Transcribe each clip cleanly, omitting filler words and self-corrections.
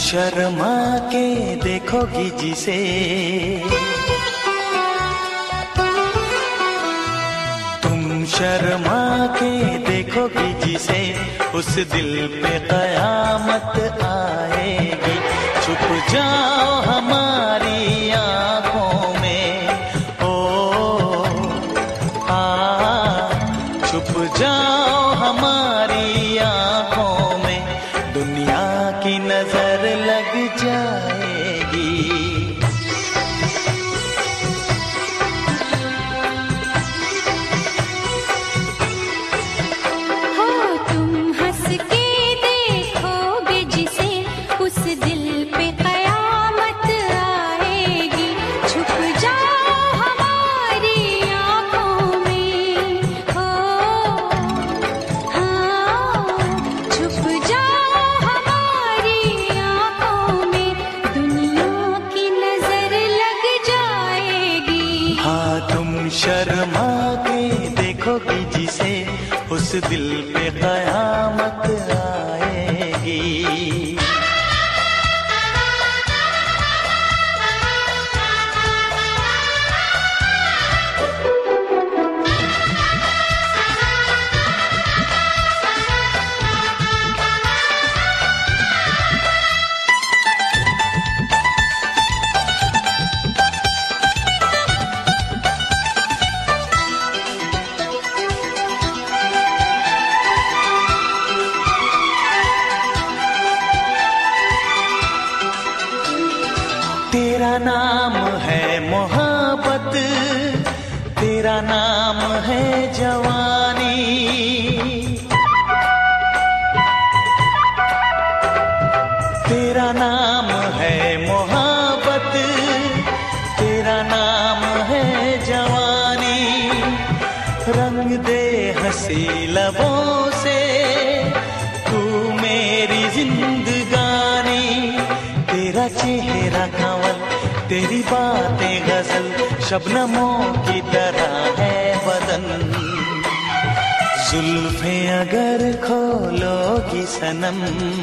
शर्मा के देखोगी जिसे, तुम शर्मा के देखोगी जिसे, उस दिल पे कयामत आएगी। छुप जाओ हमारी आंखों में, ओ छुप जाओ हमारी आंखों में, दुनिया की नजर लग जाएगी। हो तुम हंस के देखोगे जिसे, उस दिल पे कयामत आएगी। छुप जाओ हमारी आंखों में, हो हाँ छुप जाओ हमारी आंखों में, दुनिया की नजर लग जाएगी। हाँ तुम शर्मा के देखोगी जिसे, उस दिल पे कयामत आएगी। तेरा नाम है मोहब्बत, तेरा नाम है जवानी, तेरा नाम है मोहब्बत, तेरा नाम है जवानी। रंग दे हंसी लबों से तू मेरी जिंदगानी, तेरा चेहरा कंवल, तेरी बातें गजल, शबनमों की तरह है बदन। जुल्फे अगर खोलोगी सनम,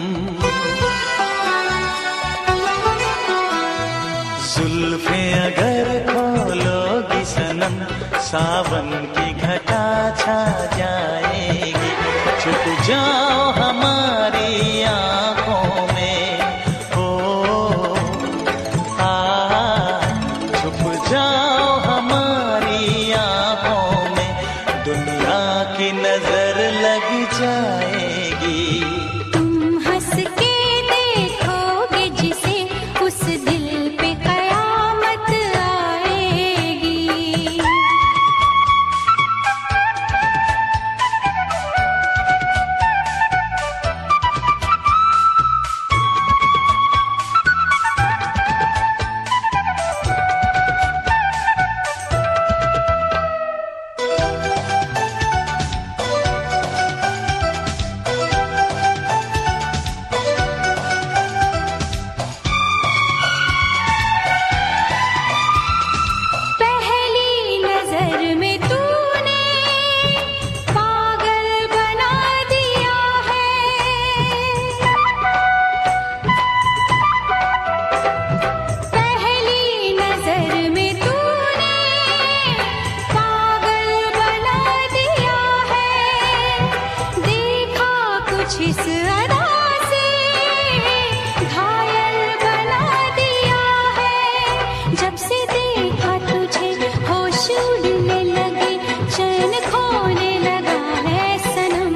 जुल्फे अगर खोलोगी सनम, सावन की घटा छा जाएगी। छुप जाओ हमारी आंखों में, छुप जाओ हमारी आंखों में, दुनिया की नजर लग जाएगी। तुम हंस के देखोगे जिसे, उस दिल पे कयामत आएगी। पहली नजर में तूने पागल बना दिया है, पहली नजर में तूने पागल बना दिया है। देखा कुछ इस अदा से घायल बना दिया है। जब से देखा तुझे होश उड़ने लगे, चैन खोने लगा है सनम।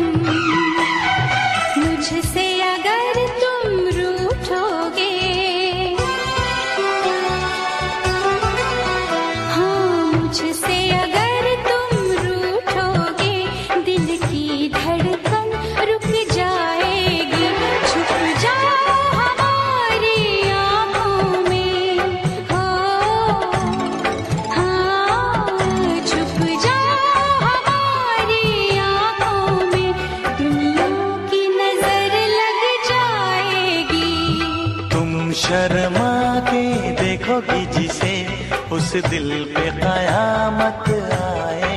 मुझसे अगर तुम रूठोगे, हाँ मुझसे अगर तुम रूठोगे, दिल की धड़कन रुक जाएगी। छुप जाओ हमारी आंखों में, हो हाँ छुप जाओ हमारी आंखों में, दुनिया की नजर लग जाएगी। तुम शर्मा के देखोगी जिसे, उस दिल पे कयामत आएगी।